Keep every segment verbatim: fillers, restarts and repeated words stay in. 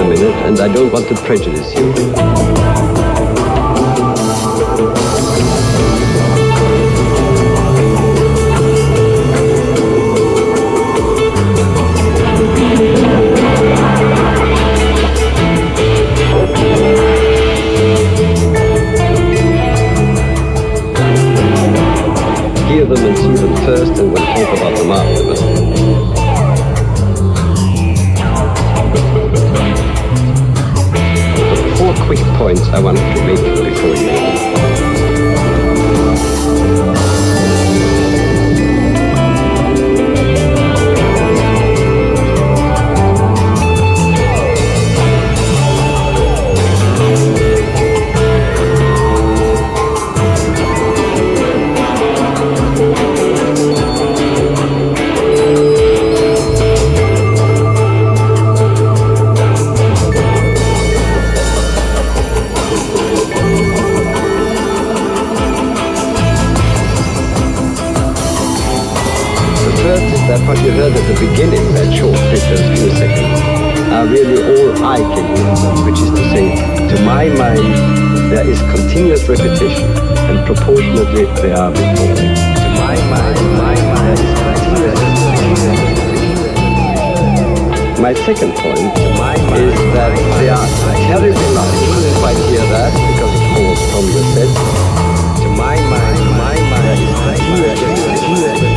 a minute, and I don't want to prejudice you. Hear them and see them first, and we'll talk about them afterwards. Four quick points I wanted to make before you. That what you heard at the beginning, that short bit, those few seconds, are really all I can hear, which is to say, to my mind, there is continuous repetition, and proportionately they are before. To my mind, my mind, there is continuous repetition. My second point is that they are terribly loud. You couldn't quite hear that because it falls from the set. To my mind, my mind, there is continuous repetition.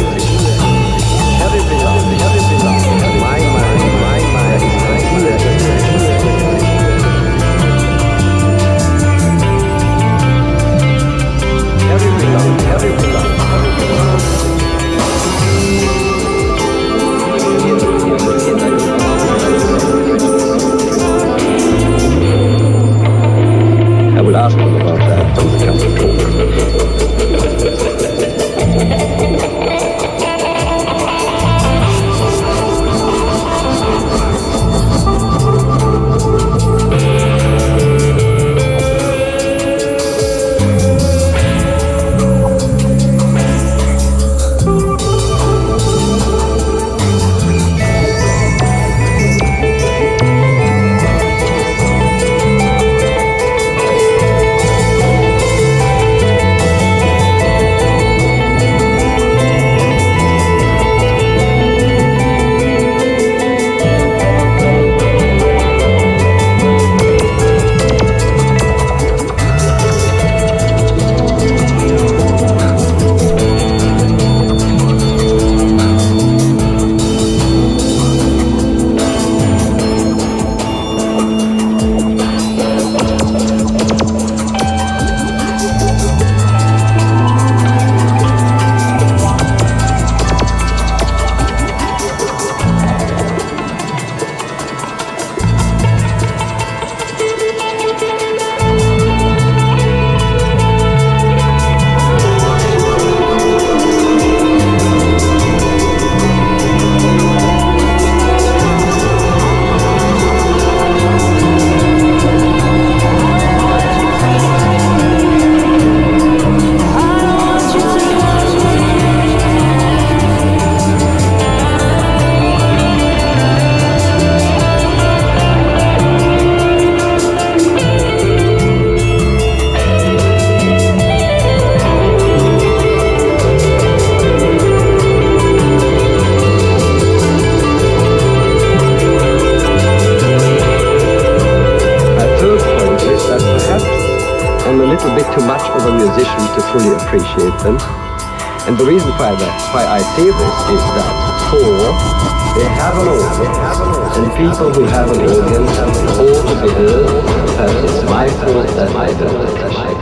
I will ask them about that when we come to talk. Too much of a musician to fully appreciate them. And the reason why that, why I say this is that for they have an audience, and people who have an audience ought to be heard. Perhaps it's my fault that I don't appreciate